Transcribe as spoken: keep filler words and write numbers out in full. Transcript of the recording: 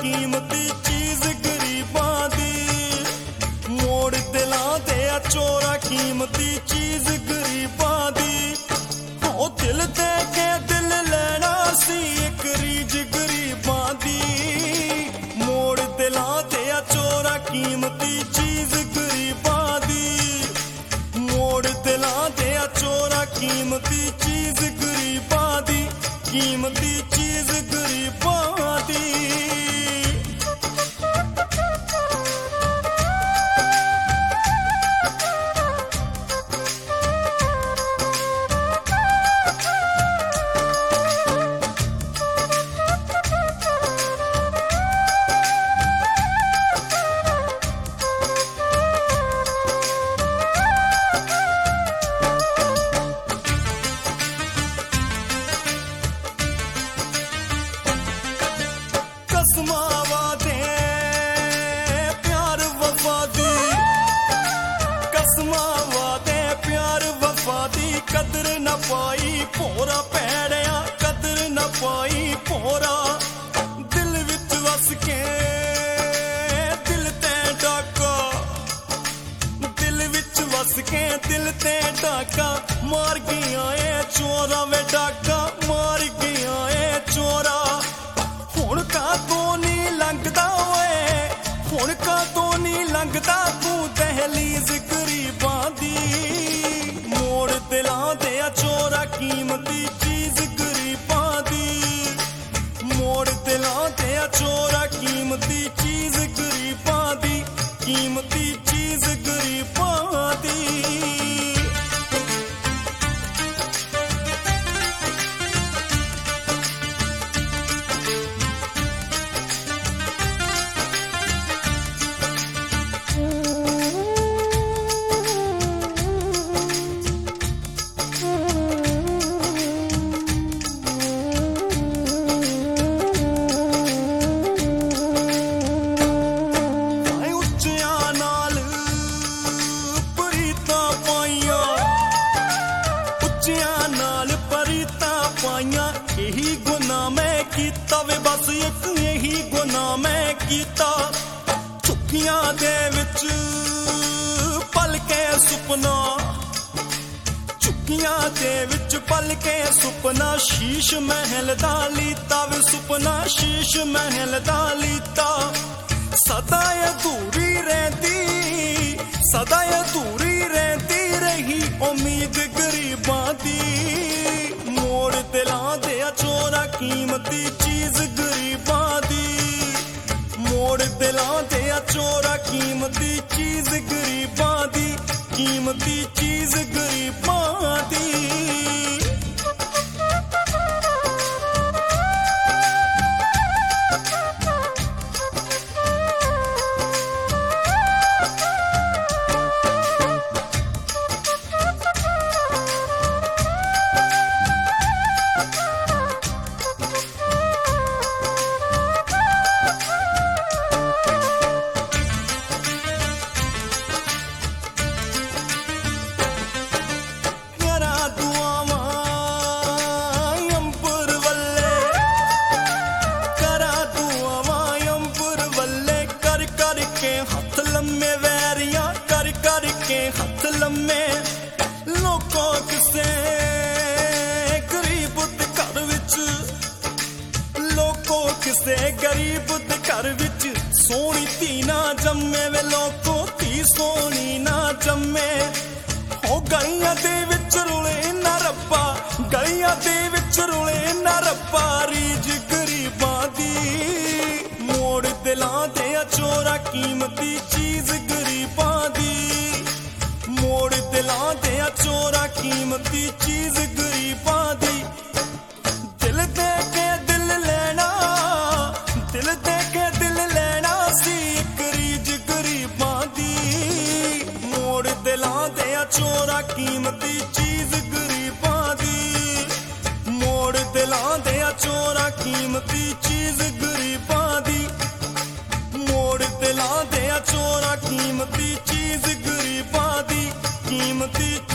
कीमती चीज गरीबां दी। मोड़ दिलां दे चोरा कीमती चीज गरीबां दी। ओ दिल दे के दिल लेना सी एक रीज गरीबां दी। मोड़ दिलां दे चोरा कीमती चीज गरीबां दी। मोड़ दिलां दे चोरा कीमती चीज गरीबां दी। कीमती चीज गरीबां दी। कसमां वादे प्यार वफा दी। कसमां वादे प्यार वफा दी। कदर न पाई भोरा पैड़िया कदर न पाई भोरा। दिल विच वस के दिल ते डाका। दिल विच वस के दिल ते डाका मार गया ए चोरा वे डाका मार गया ए चोरा। हुण का तो नहीं लंघदा ओए हुण का तो नहीं लंघदा तू दहलीज गरीबां दी। मोड़ दिलां दे चोरा कीमती चीज गरीबां दी। मोड़ दिलां दे चोरा कीमती चीज गरीबां दी। कीमती चीज गरीबां दी। यही गुनाह मैं कीता वे बस एक यही गुनाह मैं कीता। झुक्कियां दे विच पल के सुपना। झुक्कियां दे विच पल के सुपना। शीश महल दा लीता वे सुपना शीश महल दा लीता। सदा अधूरी रहती सदा अधूरी रहती रही उम्मीद गरीबां दी। मोड़ दिलां दे चोरा कीमती चीज गरीबां दी। मोड़ दिलां दे चोरा कीमती चीज गरीबां दी। कीमती चीज गरीबां दी। हथ लम्मे वैरिया कर कर के हथ लम्मे। लोकों किसे गरीब दे घर विच लोकों किसे गरीब दे घर विच सोनी धी ना जम्मे वे लोको धी सोनी ना जम्मे। हो गलियां दे विच रुले ना रब्बा गलियां दे विच रुले ना रब्बा रीज गरीबां दी। मोड़ दिलां दे चोरा कीमती चीज गरीबां दी। मोड़ दिलां दे चोरा कीमती चीज गरीबां दी। दिल दे के दिल लेना दिल दे के दिल लेना सी एक रीज गरीबां दी। मोड़ दिलां दे चोरा कीमती चीज गरीबां दी। मोड़ दिलां दे चोरा कीमती चीज गरीबां दी। मोड़ दिलां दे चोरा कीमती चीज गरीबां दी। कीमती